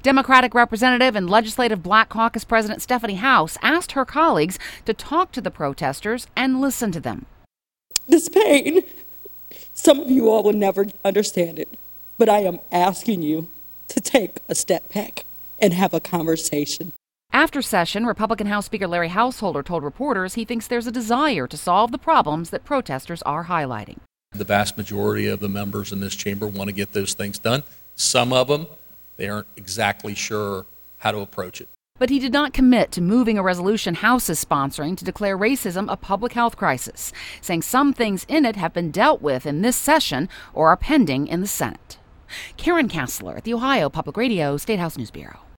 Democratic Representative and Legislative Black Caucus President Stephanie House asked her colleagues to talk to the protesters and listen to them. This pain, some of you all will never understand it, but I am asking you to take a step back and have a conversation. After session, Republican House Speaker Larry Householder told reporters he thinks there's a desire to solve the problems that protesters are highlighting. The vast majority of the members in this chamber want to get those things done. Some of them, they aren't exactly sure how to approach it. But he did not commit to moving a resolution House is sponsoring to declare racism a public health crisis, saying some things in it have been dealt with in this session or are pending in the Senate. Karen Kassler at the Ohio Public Radio State House News Bureau.